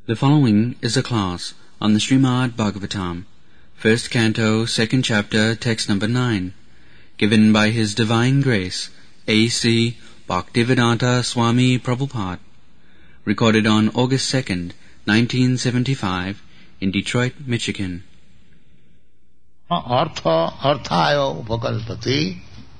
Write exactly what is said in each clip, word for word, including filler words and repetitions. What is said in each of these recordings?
The following is a class on the Srimad Bhagavatam, first canto, second chapter, text number nine, given by His Divine Grace, A C Bhaktivedanta Swami Prabhupada, recorded on August second, nineteen seventy-five, in Detroit, Michigan. Artha arthaya upakalpati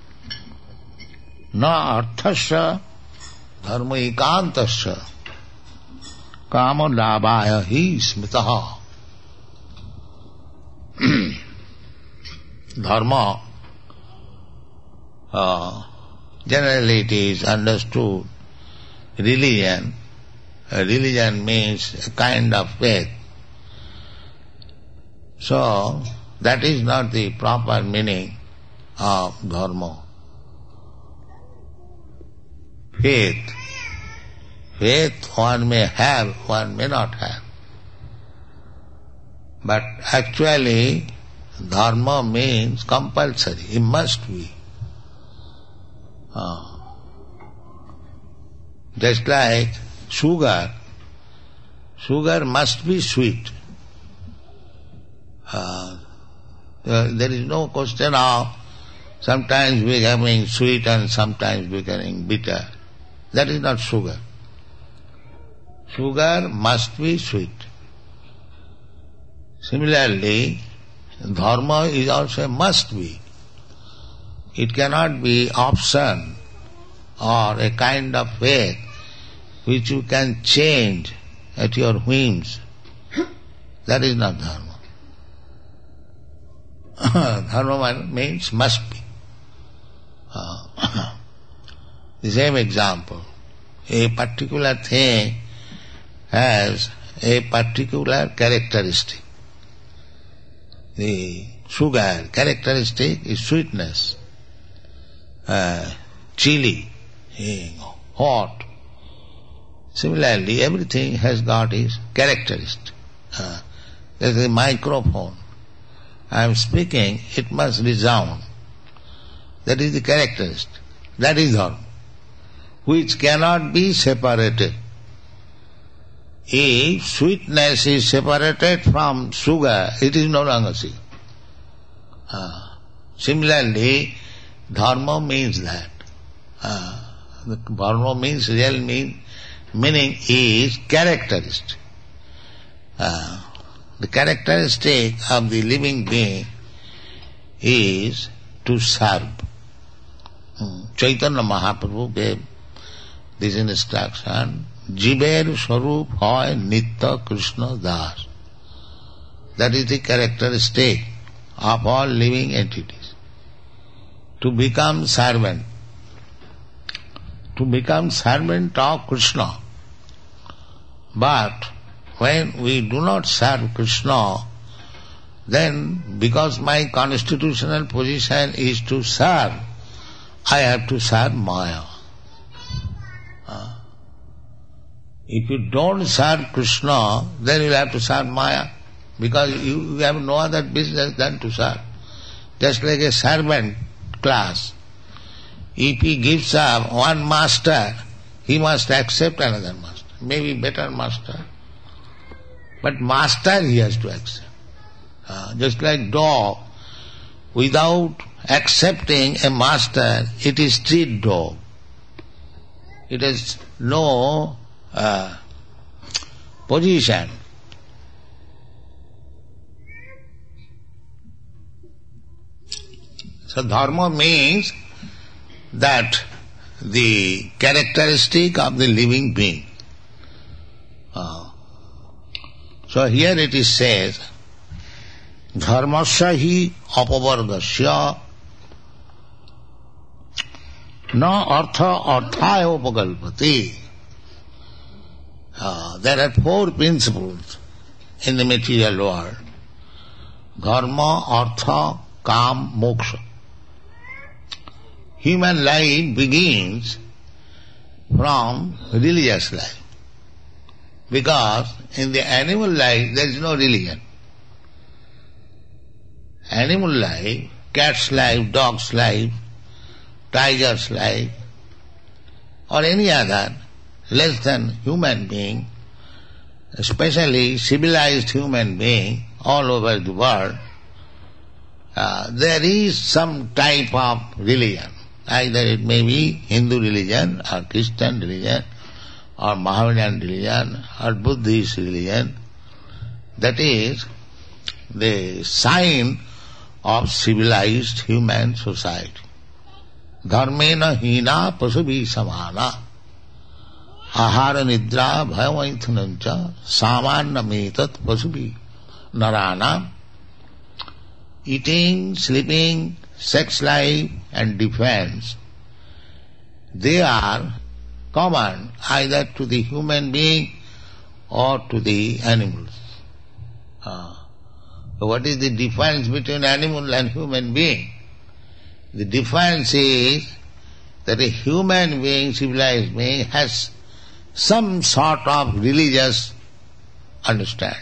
na arthasya dharma ekantasya kama labhaya hi smitaha. Dharma, uh, generally it is understood, religion, uh, religion means a kind of faith. So, that is not the proper meaning of dharma. Faith. Faith one may have, one may not have. But actually, dharma means compulsory, it must be. Uh, just like sugar, sugar must be sweet. Uh, uh, there is no question of sometimes becoming sweet and sometimes becoming bitter. That is not sugar. Sugar must be sweet. Similarly, dharma is also a must be. It cannot be option or a kind of faith which you can change at your whims. That is not dharma. Dharma means must be. Uh, the same example. A particular thing has a particular characteristic. The sugar characteristic is sweetness, uh, chili, hot. Similarly, everything has got its characteristic. Uh, there is a microphone. I am speaking, it must resound. That is the characteristic. That is dharma, which cannot be separated. If sweetness is separated from sugar, it is no longer sweet. Uh, similarly, dharma means that. Uh, the dharma means, real mean, meaning is characteristic. Uh, the characteristic of the living being is to serve. Hmm. Chaitanya Mahaprabhu gave this instruction. Jiver Swarup hoy Nitya Krishna Das. That is the characteristic of all living entities. To become servant. To become servant of Krishna. But when we do not serve Krishna, then because my constitutional position is to serve, I have to serve Maya. Uh, If you don't serve Krishna, then you will have to serve Maya, because you, you have no other business than to serve. Just like a servant class. If he gives up one master, he must accept another master, maybe better master. But master he has to accept. Uh, just like dog, without accepting a master, it is street dog. It has no Uh, position. So dharma means that the characteristic of the living being. Uh, so here it is says, dharmasya hi apavargasya na artha arthaya upakalpati. Uh, there are four principles in the material world. Dharma, artha, kam, moksha. Human life begins from religious life. Because in the animal life there is no religion. Animal life, cat's life, dog's life, tiger's life, or any other less than human being, especially civilized human being all over the world, uh, there is some type of religion. Either it may be Hindu religion or Christian religion or Mohammedan religion or Buddhist religion. That is the sign of civilized human society. Dharmena hina pasubhi samana ahara nidra bhayamaithanancha samanna metat pasubhi narana. Eating, sleeping, sex life and defense, they are common either to the human being or to the animals. Uh, what is the difference between animal and human being? The difference is that a human being, civilized being, has some sort of religious understanding.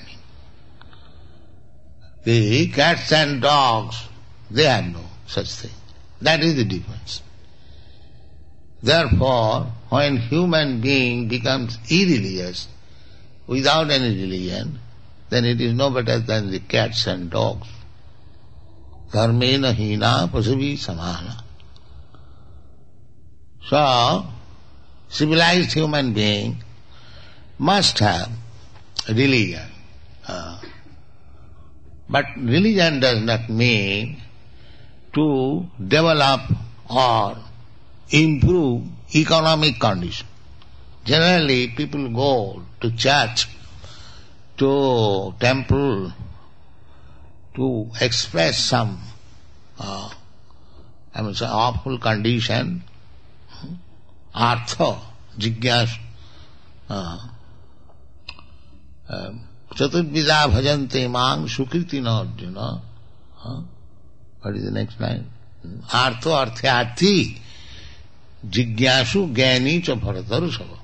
The cats and dogs, they have no such thing. That is the difference. Therefore, when human being becomes irreligious, without any religion, then it is no better than the cats and dogs. Dharmena hina pasubhi samana. So, civilized human being must have religion. Uh, but religion does not mean to develop or improve economic condition. Generally, people go to church, to temple, to express some, uh, I mean, some awful condition, artha, jigyasu, uh, uh, chaturvida bhajante mang sukriti na arjuna. Uh, what is the next line? Artho arthyarthi, jigyasu gyani cha bharatarushava.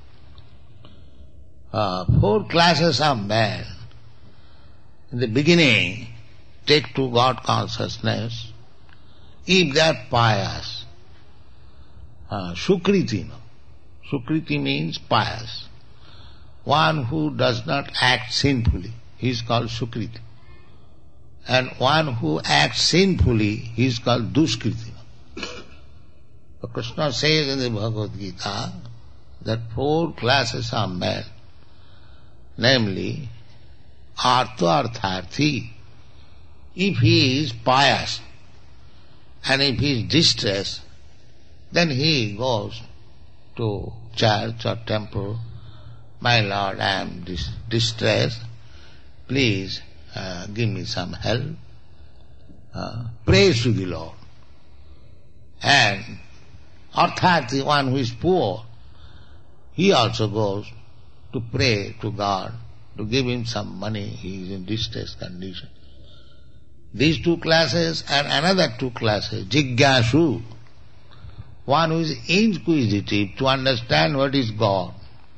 Uh, four classes of men. In the beginning, take to God consciousness. If they are pious, uh, sukriti. Sukriti means pious. One who does not act sinfully, he is called sukriti. And one who acts sinfully, he is called duskriti. So Krishna says in the Bhagavad Gita that four classes of men, namely, artha artharthi, if he is pious and if he is distressed, then he goes to church or temple. My Lord, I am dis- distressed. Please uh, give me some help. Uh, prays to the Lord. And artharthi, one who is poor, he also goes to pray to God, to give him some money. He is in distressed condition. These two classes and another two classes, jigyasu, one who is inquisitive to understand what is God,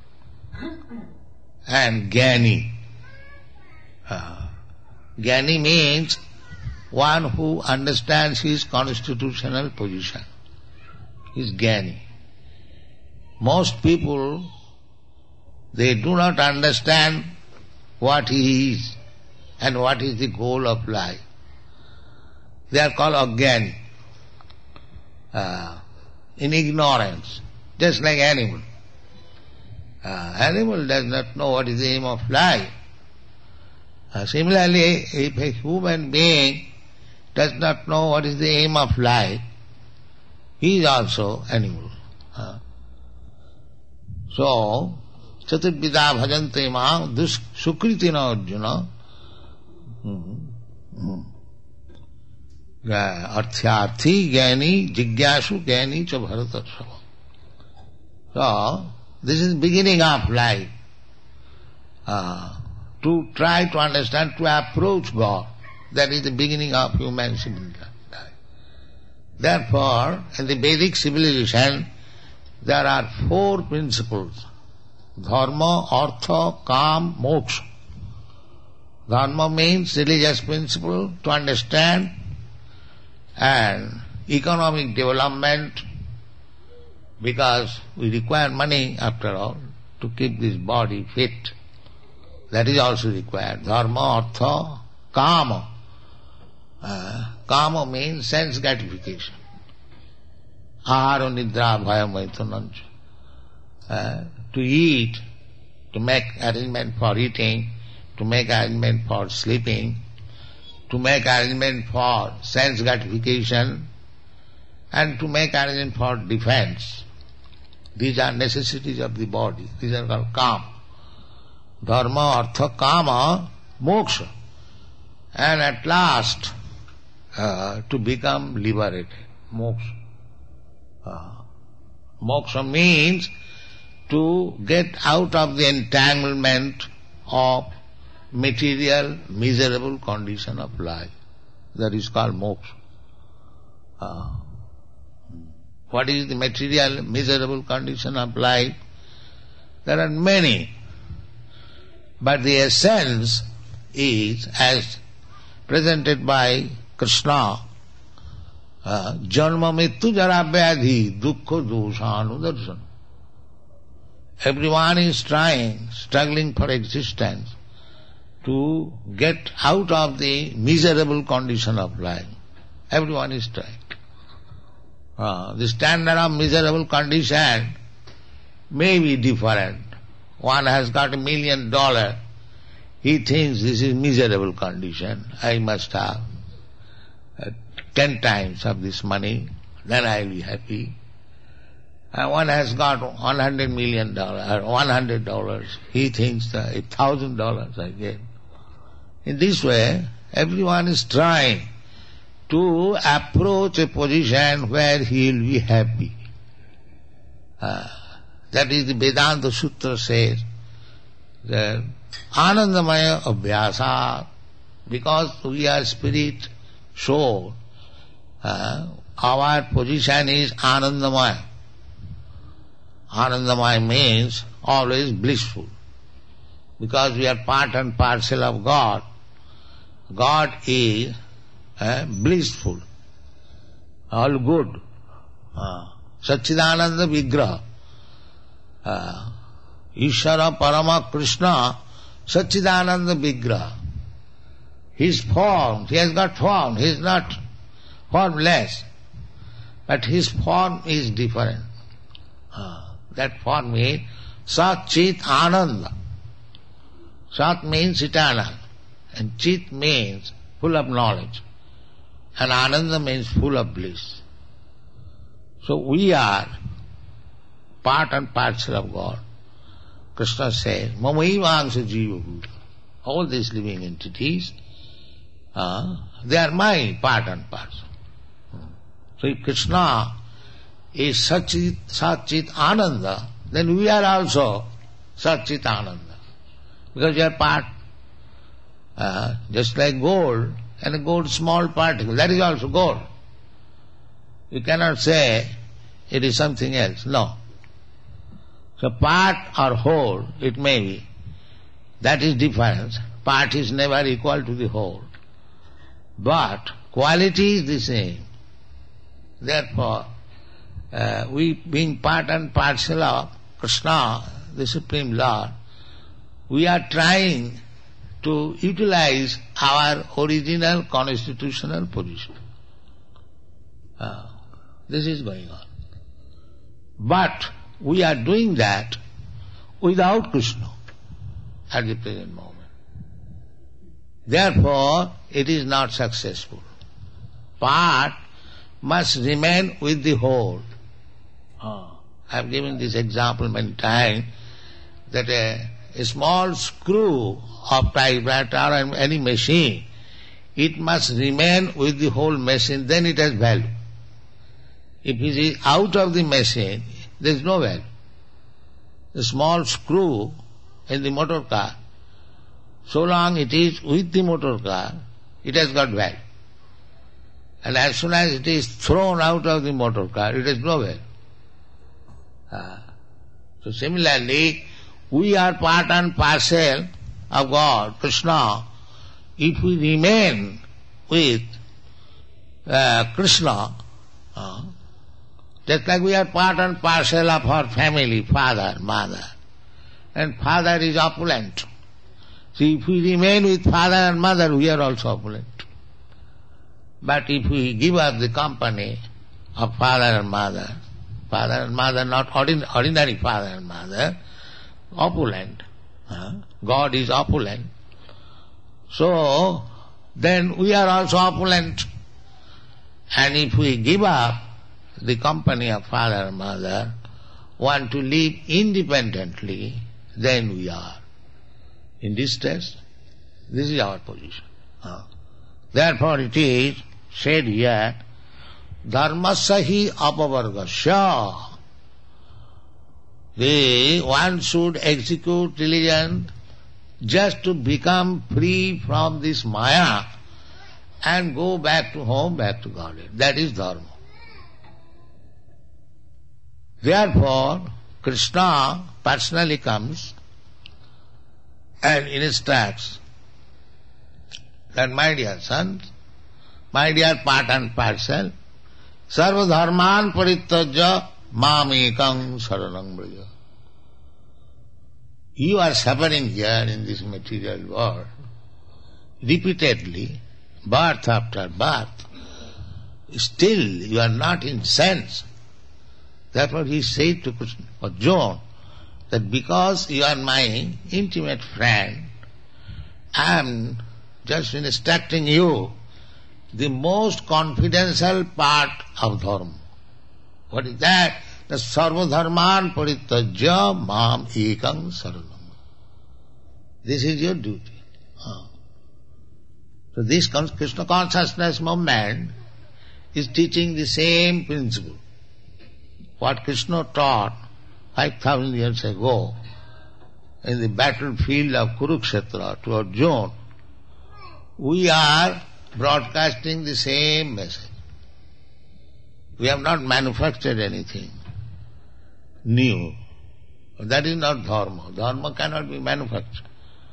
and Gyani. Uh, Gyani means one who understands his constitutional position. He is Gyani. Most people, they do not understand what he is and what is the goal of life. They are called Agyani, uh, in ignorance, just like animal. Uh, animal does not know what is the aim of life. Uh, similarly, if a human being does not know what is the aim of life, he is also animal. Uh, so, chaturvida bhajante mang dus sukriti na arjuna. Arthyarthi gyani jigyasu gyani cha bharatarsava. So, this is the beginning of life. Uh, to try to understand, to approach God. That is the beginning of human civilization. Therefore, in the Vedic civilization, there are four principles. Dharma, artha, kam, moksha. Dharma means religious principle to understand, and economic development, because we require money after all to keep this body fit. that is also required. Dharma, artha, kama. Uh, kama means sense gratification. Ahara, nidra, bhaya, maitunancha. Uh, to eat, to make arrangement for eating, to make arrangement for sleeping, to make arrangement for sense gratification, and to make arrangement for defense. These are necessities of the body. These are called kama. Dharma, artha, kama, moksha. And at last, uh, to become liberated. Moksha. Uh, moksha means to get out of the entanglement of material, miserable condition of life. That is called moksha. Uh, what is the material, miserable condition of life? There are many. But the essence is, as presented by Krishna, uh, Janma Mittu Jara Vyadhi Dukkha Doshanudarsana. Everyone is trying, struggling for existence, to get out of the miserable condition of life. Everyone is trying. Uh, the standard of miserable condition may be different. One has got a million dollars, he thinks this is miserable condition, I must have uh, ten times of this money, then I will be happy. And one has got one hundred million dollars, or one hundred dollars, he thinks that a thousand dollars I get. In this way, everyone is trying to approach a position where he will be happy. Uh, that is the Vedanta Sutra says that Anandamaya Abhyasa, because we are spirit, soul, uh, our position is Anandamaya. Anandamaya means always blissful. Because we are part and parcel of God, God is uh, blissful, all good. Uh, Satchidananda Vigraha. Uh, Ishvara Parama Krishna, Satchidananda Vigraha. His form, he has got form, he is not formless, but his form is different. Uh, that form means Sat Chit Ananda. Sat means eternal, and Chit means full of knowledge, and Ananda means full of bliss. So we are part and parcel of God. Krishna says, Mamaivangsha Jiva Bhuta. All these living entities, uh, they are my part and parcel. So if Krishna is Satchit, Satchit Ananda, then we are also Satchit Ananda. Because you are part, uh, just like gold, and a gold small particle, that is also gold. You cannot say it is something else, no. So part or whole, it may be, that is difference. Part is never equal to the whole. But quality is the same. Therefore, uh, we being part and parcel of Krishna, the Supreme Lord, we are trying to utilize our original constitutional position. Uh, this is going on. But we are doing that without Krishna at the present moment. Therefore, it is not successful. Part must remain with the whole. Uh, I have given this example many times, that a A small screw of typewriter or any machine, it must remain with the whole machine, then it has value. If it is out of the machine, there is no value. The small screw in the motor car, so long it is with the motor car, it has got value. And as soon as it is thrown out of the motor car, it has no value. Uh, so similarly, we are part and parcel of God, Krishna. If we remain with uh, Krishna, uh, just like we are part and parcel of our family, father, mother, and father is opulent, See, if we remain with father and mother, we are also opulent. But if we give up the company of father and mother, father and mother, not ordin- ordinary father and mother, opulent. Huh? God is opulent. So, then we are also opulent. And if we give up the company of father and mother, want to live independently, then we are in distress. This is our position. Huh? Therefore it is said here, dharmasya hi apavargasya. The one should execute religion just to become free from this maya and go back to home, back to Godhead. That is dharma. Therefore, Krishna personally comes and instructs that, my dear sons, my dear part and parcel, sarva dharman parityajya mam ekam saranam braja. You are suffering here in this material world repeatedly, birth after birth. Still you are not in sense. Therefore he said to Krishna, Arjuna, that because you are my intimate friend, I am just instructing you the most confidential part of dharma. What is that? The sarva dharman parityajya mam ekam saranam. This is your duty. Huh. So this Krishna consciousness movement is teaching the same principle. What Krishna taught five thousand years ago in the battlefield of Kurukshetra to Arjuna, we are broadcasting the same message. We have not manufactured anything new. That is not dharma. Dharma cannot be manufactured.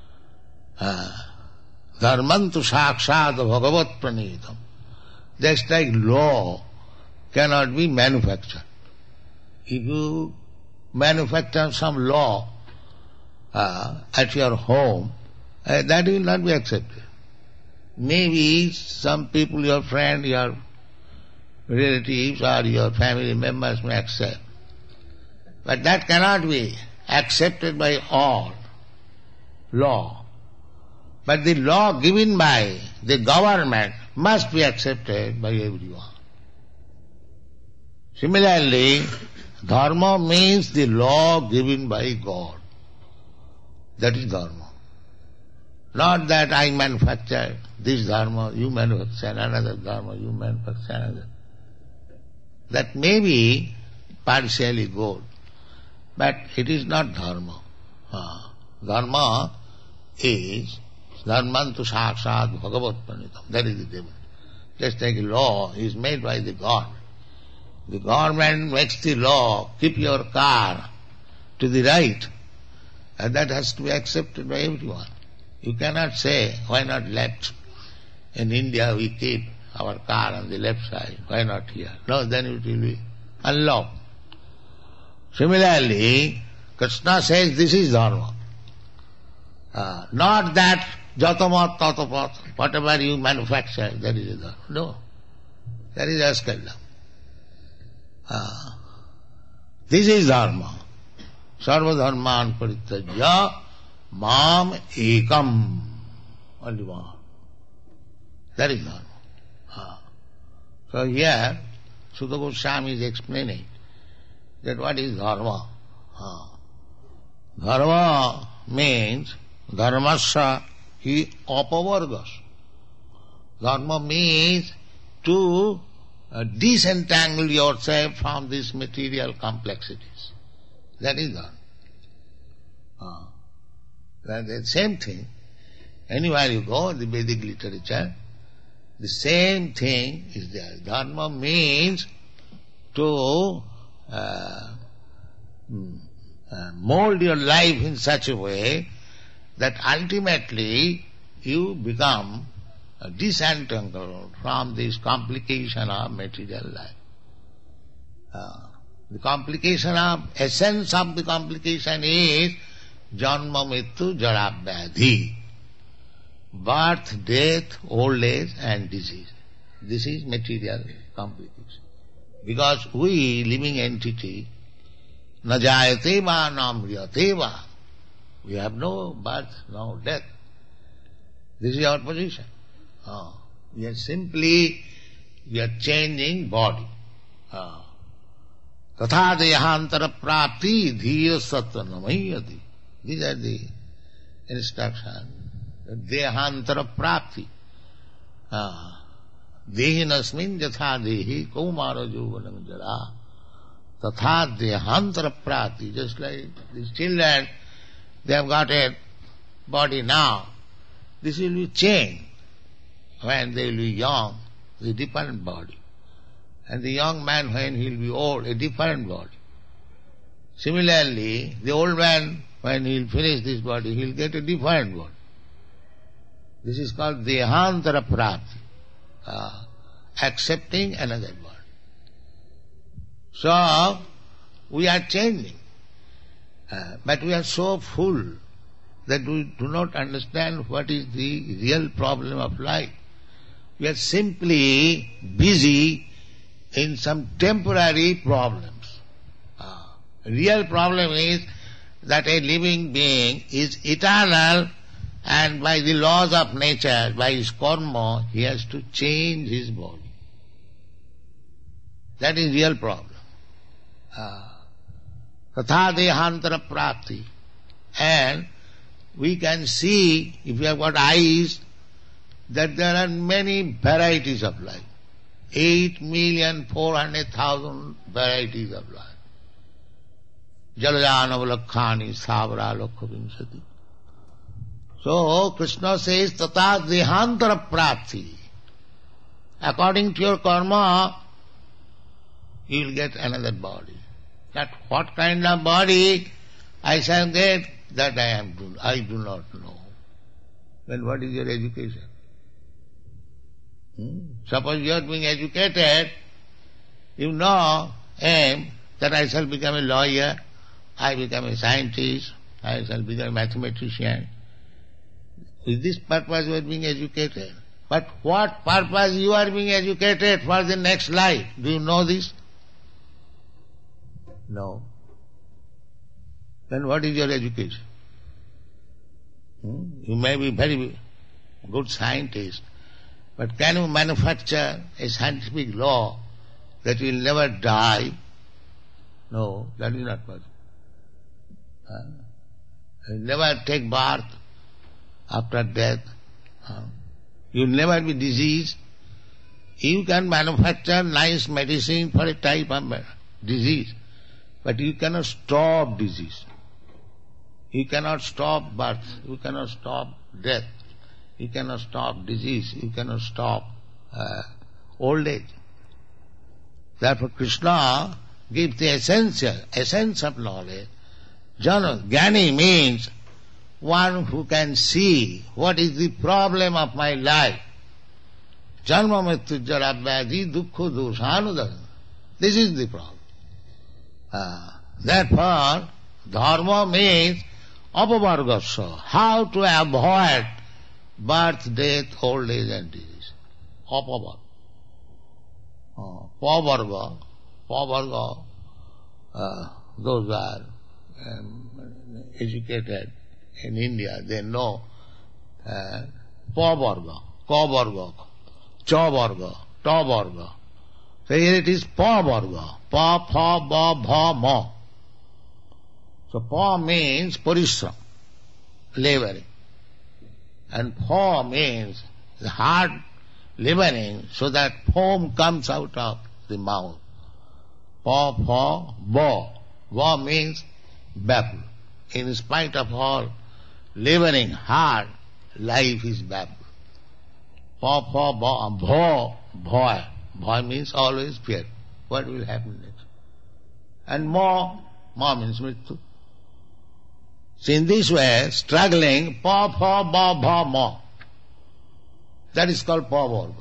Dharmantu sakshat bhagavat pranitam. Just like law cannot be manufactured. If you manufacture some law uh, at your home, uh, that will not be accepted. Maybe some people, your friend, your relatives or your family members may accept. But that cannot be accepted by all. Law. But the law given by the government must be accepted by everyone. Similarly, dharma means the law given by God. That is dharma. Not that I manufacture this dharma, you manufacture another dharma, you manufacture another. That may be partially good, but it is not dharma. Uh, dharma is dharmantu sakshat bhagavat pranitam. That is the difference. Just like a law is made by the God. The government makes the law, keep your car to the right, and that has to be accepted by everyone. You cannot say, why not left? In India we keep our car on the left side, why not here? No, then it will be unlawful. Similarly, Krishna says this is dharma. Uh, not that jatamat tatapat, whatever you manufacture, that is a dharma. No, that is askaldam. Uh, this is dharma. Sarva dharman parityajya mam ekam. Only one. That is dharma. Uh, so here, Sutta Goswami is explaining that what is dharma. Uh, dharma means dharmasya hi apavargas. Dharma means to uh, disentangle yourself from these material complexities. That is dharma. Uh, that is the same thing. Anywhere you go in the Vedic literature, the same thing is there. Dharma means to uh, uh, mold your life in such a way that ultimately you become disentangled from this complication of material life. Uh, the complication of, essence of the complication is janma mrityu jara vyadhi. birth, death, old age and disease. This is material competition. Because we, living entity, na jayate va na mriyate va, we have no birth, no death. This is our position. Oh. We are simply, we are changing body. Oh. Tatha dehantara prapti dhira sattva namayati. These are the instructions. Dehantara prapti. Ah. Dehinasmin jatha dehi kaumara jovanam jara. Tatha dehantara prapti. Just like these children, they have got a body now. This will be changed. When they will be young, a different body. And the young man, when he will be old, a different body. Similarly, the old man, when he will finish this body, he will get a different body. This is called dehantara prapti, uh, accepting another body. So, we are changing. Uh, but we are so full that we do not understand what is the real problem of life. We are simply busy in some temporary problems. Uh, real problem is that a living being is eternal, and by the laws of nature, by his karma, he has to change his body. That is real problem. Tatha dehantara prapti. And we can see, if you have got eyes, that there are many varieties of life. Eight million four hundred thousand varieties of life. Jalajanavalakhani savara lokhavimsati. So Krishna says, Tata dehantara prapti. According to your karma, you will get another body. That what kind of body I shall get, that I am do, I do not know. Then what is your education? Hmm? Suppose you are being educated, you know, aim that I shall become a lawyer, I become a scientist, I shall become a mathematician. With this purpose you are being educated. But what purpose you are being educated for the next life? Do you know this? No. Then what is your education? Hmm? You may be very good scientist, but can you manufacture a scientific law that will never die? No, that is not possible. Huh? You will never take birth after death. Huh? You will never be diseased. You can manufacture nice medicine for a type of disease, but you cannot stop disease. You cannot stop birth. You cannot stop death. You cannot stop disease. You cannot stop uh, old age. Therefore Krishna gives the essential, essence of knowledge. Jnana, Jnani means one who can see what is the problem of my life. Janma mrityu jara vyadhi dukkha doshanudana. This is the problem. Uh, therefore, dharma means apavargasya, how to avoid birth, death, old age and disease. Apavarga. Uh, pavarga, pavarga, uh, those are um, educated in India, they know uh, pavarga, kavarga, chavarga, tavarga. So here it is pavarga, pa, pha, ba, bha, ma. So pa means parishram, laboring. And pha means the hard laboring so that foam comes out of the mouth. Pa, pha, ba. Ba means baffled. In spite of all laboring hard, life is baffled. Pa, pha, ba, bha, bha. Bha means always fear. What will happen next? And ma, ma means mrityu. So in this way, struggling, pa, pha, ba, bha, ma. That is called pavarga.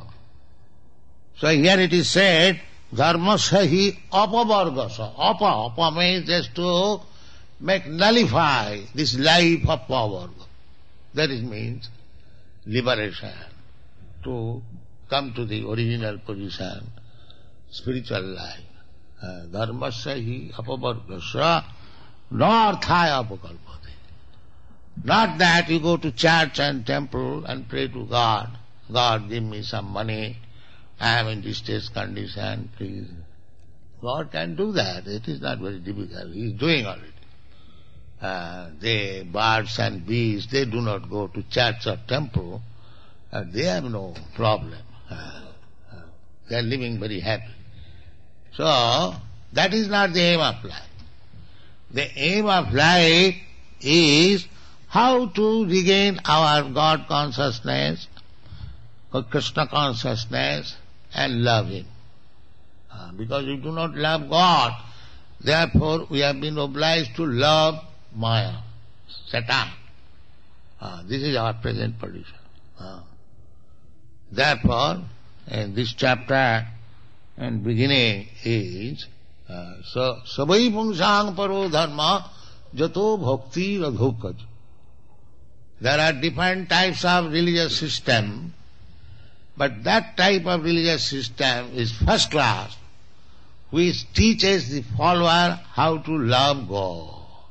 So here it is said, dharmasya hi apavargasa. Apa, apa means just to make nullify this life of pavarga. That is means liberation, to come to the original position, spiritual life. Dharmasya hi apavargasya narthaya apakalpate. Not that you go to church and temple and pray to God, God give me some money, I am in distress condition, please. God can do that. It is not very difficult. He is doing already. Uh, they, birds and bees, they do not go to church or temple. Uh, they have no problem. Uh, uh, they are living very happy. So, that is not the aim of life. The aim of life is how to regain our God consciousness, or Krishna consciousness, and love Him. Uh, because we do not love God, therefore we have been obliged to love Maya, Satan. Uh, this is our present position. Uh, therefore, in this chapter and beginning is uh, so Sabai Pungsang Paro Dharma Jato Bhakti Radhokaj. There are different types of religious system, but that type of religious system is first class, which teaches the follower how to love God.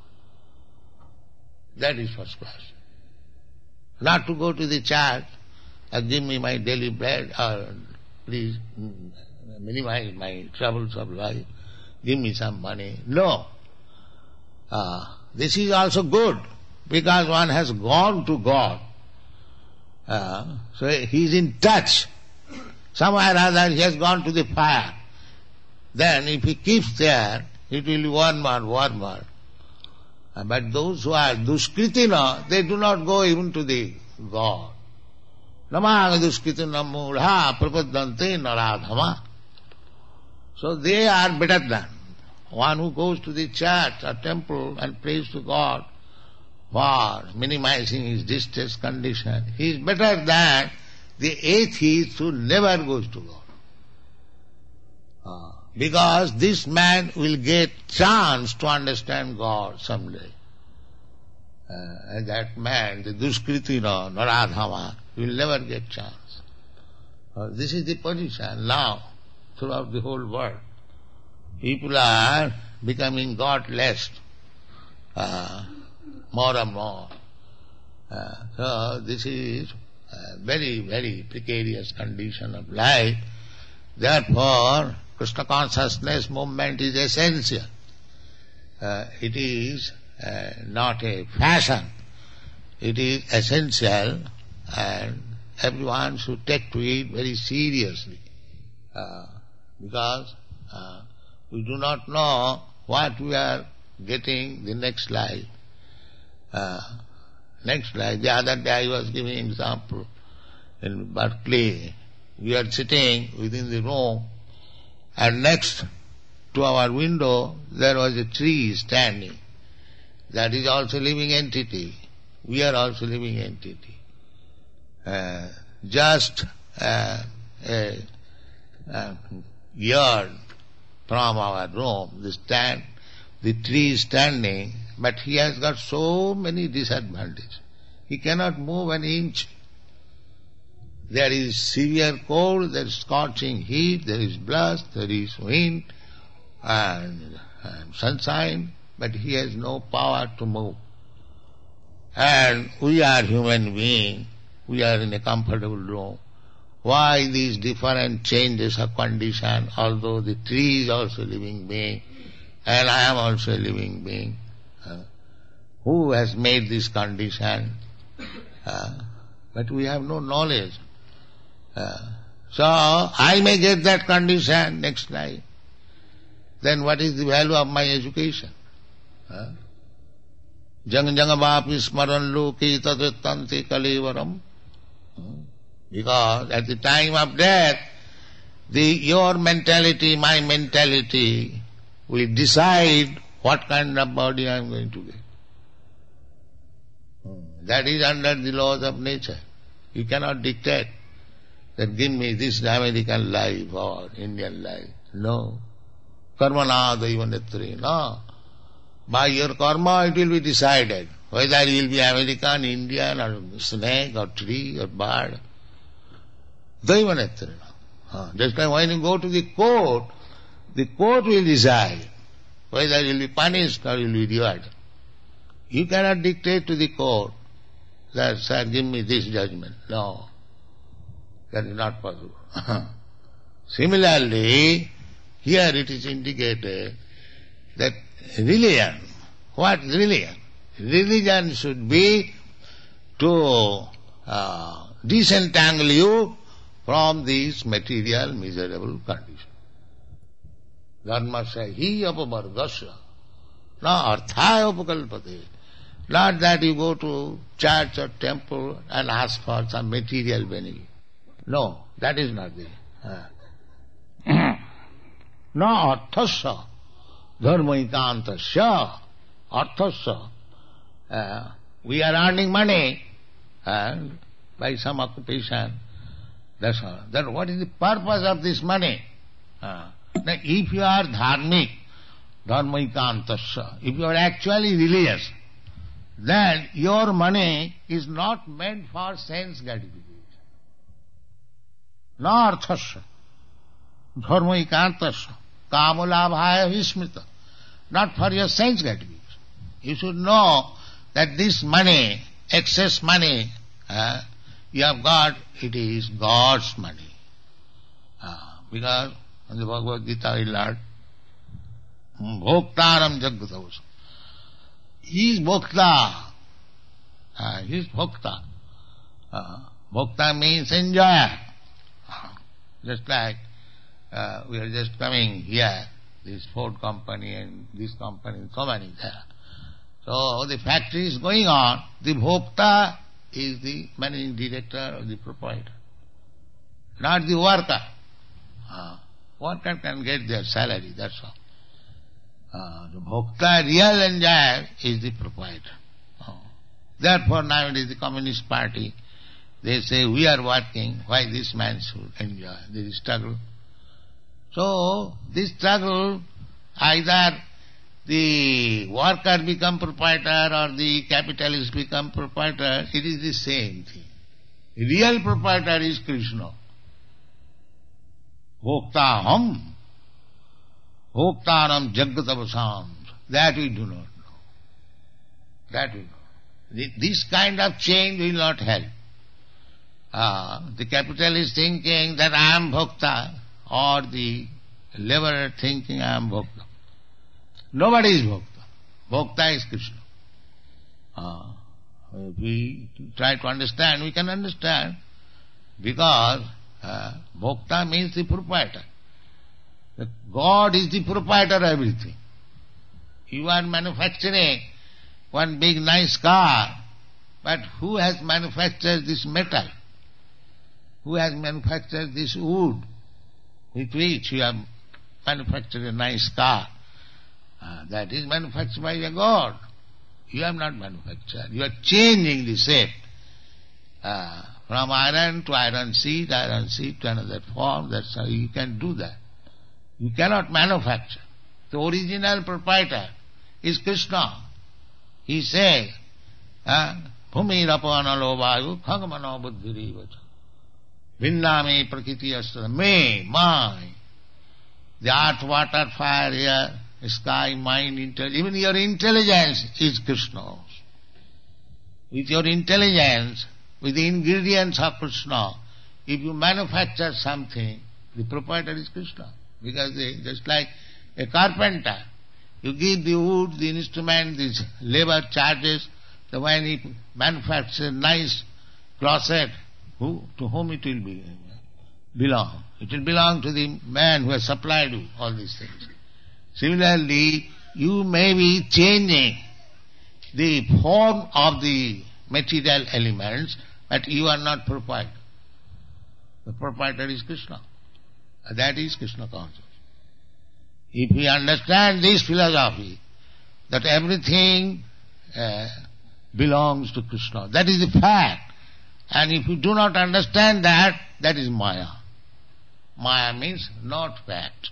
That is first class. Not to go to the church and give me my daily bread, or please minimize my troubles of life, give me some money. No. Uh, this is also good, because one has gone to God. Uh, so he is in touch. Somewhere or other he has gone to the fire. Then if he keeps there, it will be warmer, warmer. Uh, but those who are duskritina, they do not go even to the God. Namanga duskritina mudha prapadante naradhama. So they are better than one who goes to the church or temple and prays to God for minimizing his distress condition. He is better than the atheist who never goes to God. Uh, because this man will get chance to understand God someday. Uh, and that man, the duskritina, naradhama, will never get chance. Uh, this is the position now throughout the whole world. People are becoming godless uh, more and more. Uh, so this is a very, very precarious condition of life. Therefore, Krishna consciousness movement is essential. Uh, it is uh, not a fashion. It is essential, and everyone should take to it very seriously. Uh, because uh, we do not know what we are getting the next life. Uh, next life, the other day I was giving an example. In Berkeley, we are sitting within the room, and next to our window there was a tree standing. That is also living entity. We are also living entity. Uh, just uh, a, a yard from our room, the stand, the tree is standing, but he has got so many disadvantages. He cannot move an inch. There is severe cold, there is scorching heat, there is blast, there is wind and, and sunshine, but he has no power to move. And we are human beings, we are in a comfortable room. Why these different changes of condition, although the tree is also a living being, and I am also a living being? Uh, who has made this condition? Uh, but we have no knowledge. Uh, so, I may get that condition next life. Then what is the value of my education? Uh, Jang jang vapi smaran loki tadrittanti kalivaram. Because at the time of death, the your mentality, my mentality will decide what kind of body I am going to get. That is under the laws of nature. You cannot dictate that give me this American life or Indian life. No. Karmana daivanetri. No. By your karma it will be decided Whether he will be American, Indian, or snake, or tree, or bird. Daivanetrena. Uh, just like when you go to the court, the court will decide whether you will be punished or you will be rewarded. You cannot dictate to the court that, sir, give me this judgment. No. That is not possible. Similarly, here it is indicated that religion, what is religion? Religion should be to uh, disentangle you from this material miserable condition. Dharmasya hi apavargasya na arthaya upakalpate. Not that you go to church or temple and ask for some material benefit. No, that is not there. Na arthasya dharmaikantasya arthasya. Uh, we are earning money and by some occupation. That's all. Then what is the purpose of this money? Uh, now if you are dharmic, dharmaikantasya, if you are actually religious, then your money is not meant for sense gratification. Na arthasya, dharmaikantasya, kamalabhaya vismrita, not for your sense gratification. You should know that this money, excess money, uh, you have got, it is God's money. Uh, because in the Bhagavad Gita we learned, Bhoktaram Jagatavasam. He is Bhokta. Uh, he is Bhokta. Uh, Bhokta means enjoyer. Uh, just like uh, we are just coming here, this Ford company and this company, so many there. So the factory is going on, the Bhokta is the managing director or the proprietor, not the worker. Uh, worker can get their salary, that's all. Uh, the Bhokta, real enjoyer, is the proprietor. Uh, therefore nowadays the Communist Party, they say we are working, why this man should enjoy? There is struggle. So this struggle, either the worker become proprietor or the capitalist become proprietor, it is the same thing. Real proprietor is Krishna. Bhoktaham, Bhoktaram Jagatavasam. That we do not know. That we know. This kind of change will not help. Uh, the capitalist thinking that I am Bhokta, or the laborer thinking I am Bhokta. Nobody is Bhokta. Bhokta is Krishna. Uh, if we try to understand, we can understand, because uh, Bhokta means the proprietor. That God is the proprietor of everything. You are manufacturing one big nice car, but who has manufactured this metal? Who has manufactured this wood with which you have manufactured a nice car? Uh, that is manufactured by a God. You have not manufactured. You are changing the shape. Uh, from iron to iron sheet, iron sheet to another form. That's how you can do that. You cannot manufacture. The original proprietor is Krishna. He says, Bhumi rapanalo vayu khangamano buddhiri vacha. Vinname prakriti astra. Me, my. The earth, water, fire, air, sky, mind, intelligence. Even your intelligence is Krishna. With your intelligence, with the ingredients of Krishna, if you manufacture something, the proprietor is Krishna. Because they, just like a carpenter, you give the wood, the instrument, the labor charges, so when he manufactures nice closet, who, to whom it will be, belong? It will belong to the man who has supplied you all these things. Similarly, you may be changing the form of the material elements, but you are not proprietor. The proprietor is Krishna. That is Krishna consciousness. If we understand this philosophy, that everything uh, belongs to Krishna, that is the fact. And if you do not understand that, that is Maya. Maya means not fact.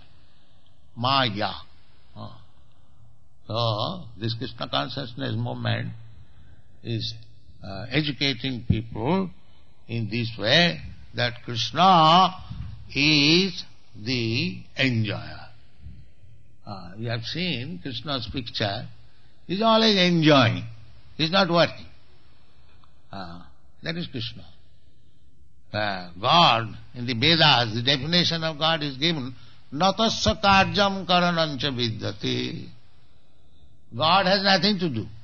Maya. Oh. So, this Krishna consciousness movement is uh, educating people in this way that Krishna is the enjoyer. Uh, you have seen Krishna's picture. He is always enjoying. He is not working. Uh, that is Krishna. Uh, God, in the Vedas, the definition of God is given, natasya karjam karanancha vidyate. God has nothing to do.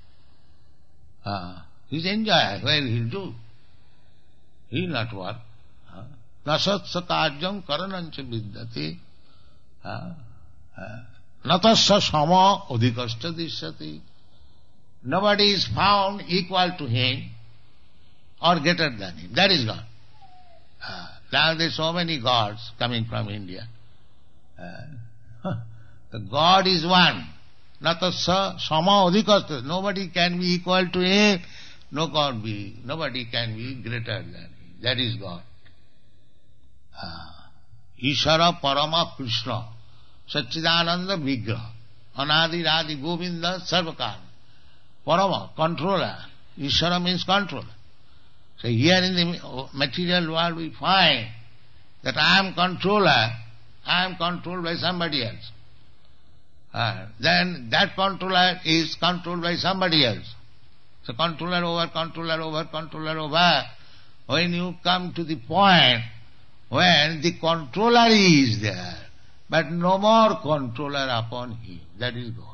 Uh, he is enjoyer. Where he will do? He will not work. Uh, natasya karjam karanancha vidyate. Uh, uh, natasya sama adhikashta dishyate. Nobody is found equal to him or greater than him. That is God. Uh, now there are so many gods coming from India. Uh, the God is one. Natasya sama adhikashta. Nobody can be equal to him. No God be. Nobody can be greater than him. That is God. Uh, Ishara Parama Krishna. Satchidananda Vigraha. Anadi Radi Govinda Sarvakara. Parama, controller. Ishara means controller. So here in the material world we find that I am controller, I am controlled by somebody else. Uh, then that controller is controlled by somebody else. So controller over, controller over, controller over. When you come to the point when the controller is there, but no more controller upon him, that is God.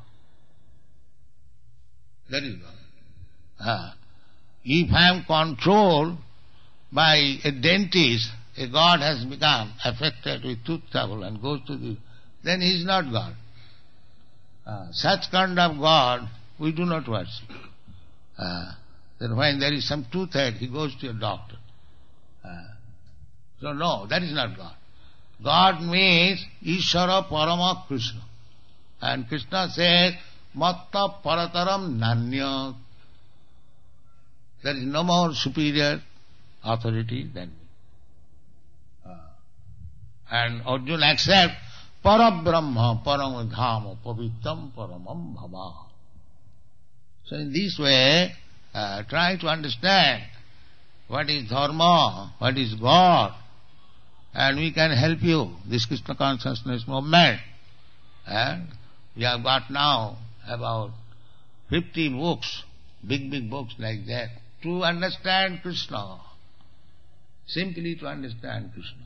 That is God. Uh, if I am controlled by a dentist, a God has become affected with tooth trouble and goes to the... then he is not God. Uh, such kind of God we do not worship. Uh, then when there is some toothache, he goes to a doctor. Uh, so no, that is not God. God means Ishara Parama Krishna. And Krishna says, Matta Parataram Nanya. There is no more superior authority than me. Uh, and Arjuna accepts Parabrahma Param Dhama Pavitram Paramam Bhava. So in this way, uh, try to understand what is Dharma, what is God, and we can help you, this Krishna consciousness movement. And we have got now about fifty books, big, big books like that, to understand Krishna, simply to understand Krishna.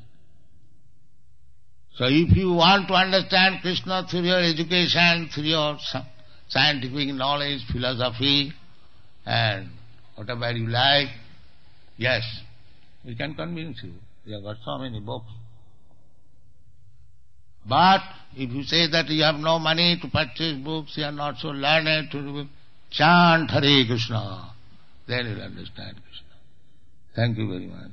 So if you want to understand Krishna through your education, through your scientific knowledge, philosophy, and whatever you like, yes, we can convince you. We have got so many books. But if you say that you have no money to purchase books, you are not so learned to chant Hare Krishna, then you will understand Krishna. Thank you very much.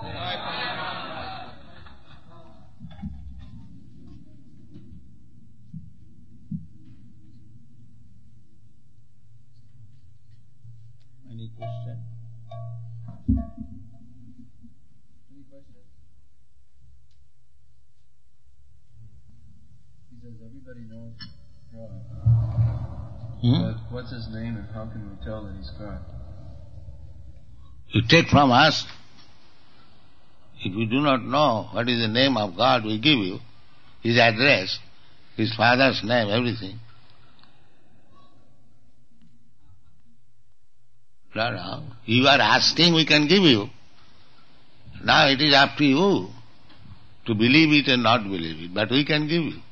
Any question? Any questions? He says everybody knows God. Hmm? But what's his name and how can we tell that he's God? You take from us. If you do not know what is the name of God, we give you his address, his father's name, everything. No, no. You are asking, we can give you. Now it is up to you to believe it or not believe it, but we can give you.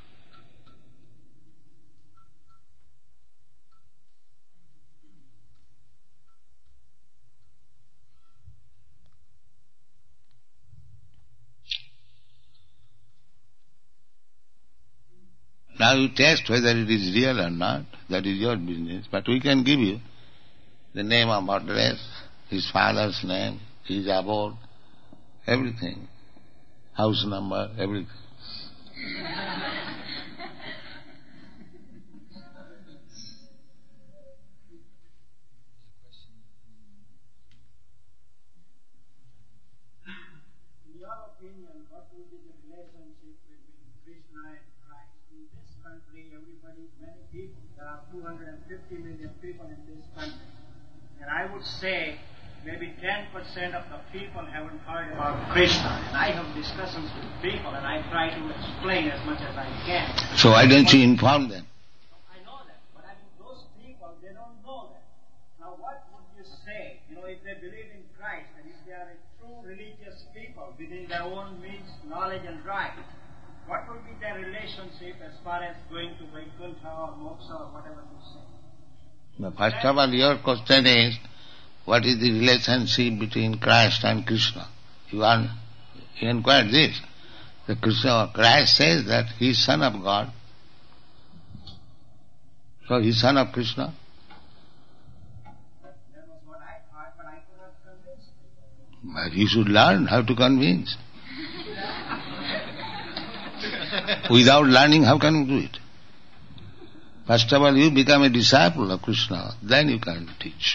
Now you test whether it is real or not. That is your business. But we can give you the name of address, his father's name, his abode, everything, house number, everything. In your opinion, what would be the relationship between Krishna and Christ? In this country, everybody, many people, there are two hundred fifty million people in this country. I would say maybe ten percent of the people haven't heard about Krishna. And I have discussions with people and I try to explain as much as I can. So why don't you inform them? I know that, but I mean those people, they don't know that. Now what would you say, you know, if they believe in Christ and if they are a true religious people within their own means, knowledge and right, what would be their relationship as far as going to Vaikuntha or Moksha or whatever you say? Now, first of all, your question is, what is the relationship between Christ and Krishna? You are you inquired this. The Krishna, Christ says that he is son of God. So he is son of Krishna. That was what I thought, but I could not convince people. But you should learn how to convince. Without learning, how can you do it? First of all, you become a disciple of Krishna, then you can teach.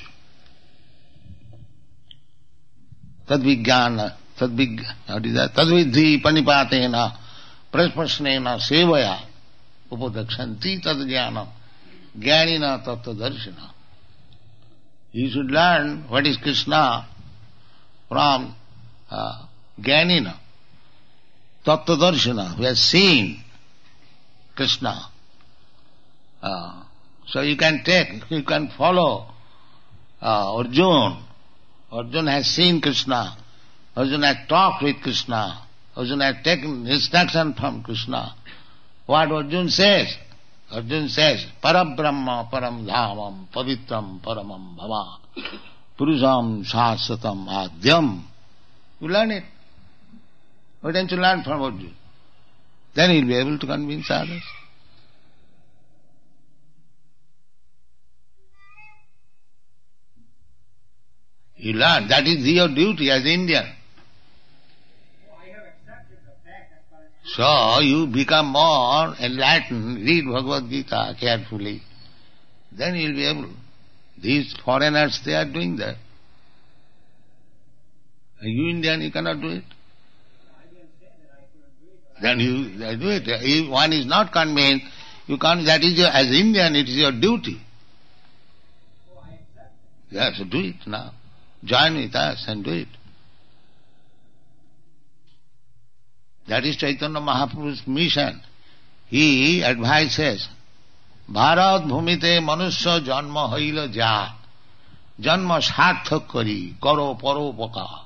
Tadvijnana, tadvijnana, what is that? Tadvidhi panipatena, prasprasnena, sevaya, upadakshanti tadjnana, jnanina tattadarshana. You should learn what is Krishna from uh, jnanina, tattadarshana, who has seen Krishna. Uh, so you can take, you can follow uh, Arjuna. Arjuna has seen Krishna. Arjuna has talked with Krishna. Arjuna has taken instruction from Krishna. What Arjuna says? Arjuna says, Parabrahma param dhamam pavitram paramam bhava purusham shasatam adhyam. You learn it. Why don't you learn from Arjuna? Then he will be able to convince others. You learn. That is your duty as Indian. So I have accepted the fact as far as So you become more enlightened, read Bhagavad Gita carefully. Then you will be able. These foreigners, they are doing that. You Indian, you cannot do it. I didn't say that I couldn't do it. Then you they do it. If one is not convinced, you can't. That is your, as Indian, it is your duty. So I accept it. You have to do it now. Join with us and do it. That is Chaitanya Mahaprabhu's mission. He advises, Bharat bhumite manusya janma haila ja, janma sarthak kari, karo paropaka.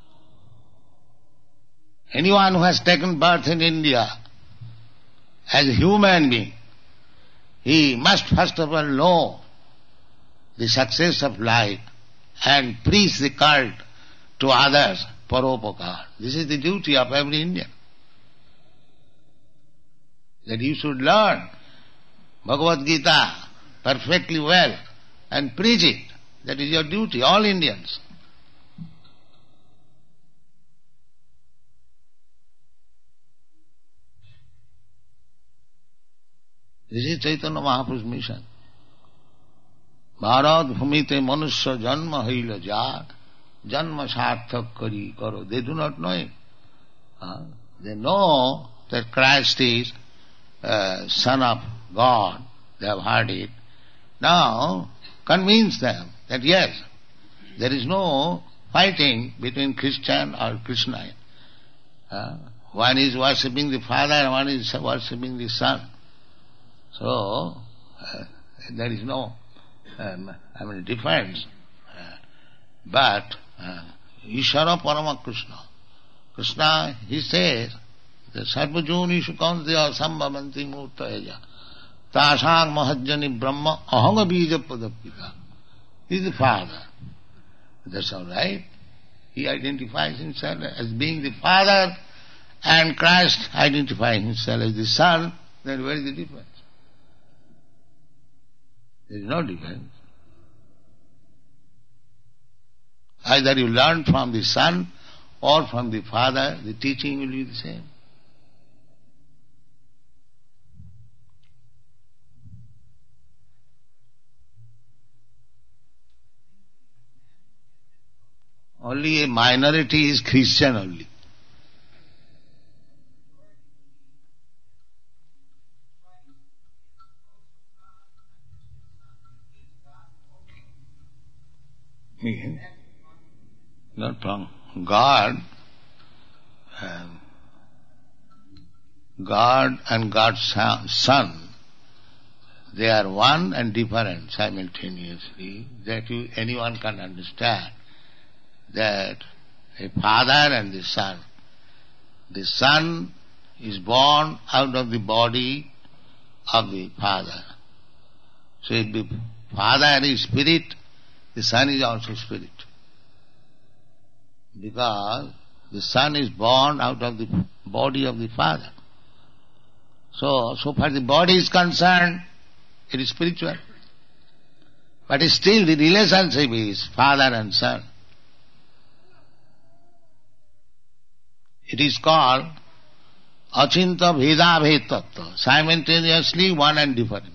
Anyone who has taken birth in India as a human being, he must first of all know the success of life and preach the cult to others, paropakar. This is the duty of every Indian. That you should learn Bhagavad Gita perfectly well and preach it. That is your duty, all Indians. This is Chaitanya Mahaprabhu's mission. Bharat bhumite manusya janma haila ja, janma sarthak kari karo. They do not know it. Uh, they know that Christ is uh, Son of God. They have heard it. Now, convince them that yes, there is no fighting between Christian or Krishna. Uh, one is worshipping the Father and one is worshipping the Son. So, uh, there is no Um, I mean, difference. Uh, but, uh, Ishara Parama Krishna. Krishna, he says, the Sarvajoni Shukantiya Sambhavanti Murtayaja. Tasang Mahajjani Brahma Ahanga Bija Padapika. He is the Father. That's all right. He identifies himself as being the Father and Christ identifies himself as the Son. Then where is the difference? There is no difference. Either you learn from the Son or from the Father, the teaching will be the same. Only a minority is Christian only. means, not wrong. God, um, God and God's Son, they are one and different simultaneously, that you, anyone can understand that a father and the son. The son is born out of the body of the father. So if the father is spirit, the son is also spirit. Because the son is born out of the body of the father. So, so far the body is concerned, it is spiritual. But still the relationship is father and son. It is called Achinta Bheda Bhed Tattva, simultaneously one and different.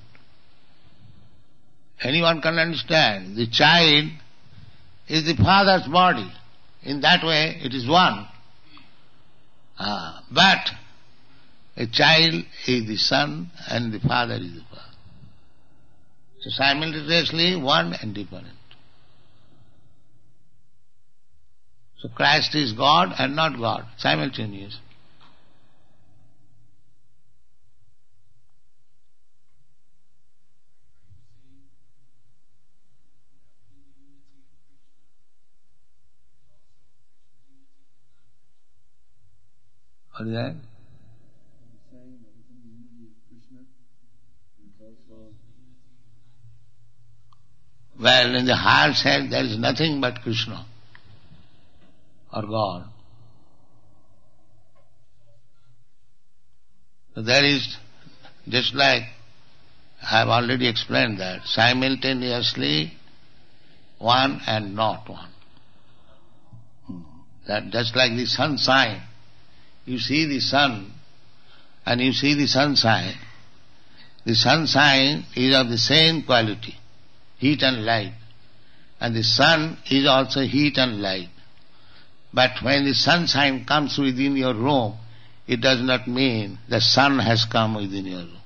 Anyone can understand. The child is the father's body. In that way it is one. Ah, but a child is the son and the father is the father. So simultaneously one and different. So Christ is God and not God, simultaneous. What is that? I'm saying that within the unity of Krishna, there's also Well, in the heart self there is nothing but Krishna or God. So there is, just like I have already explained that, simultaneously one and not one. That just like the sunshine. You see the sun and you see the sunshine. The sunshine is of the same quality, heat and light. And the sun is also heat and light. But when the sunshine comes within your room, it does not mean the sun has come within your room.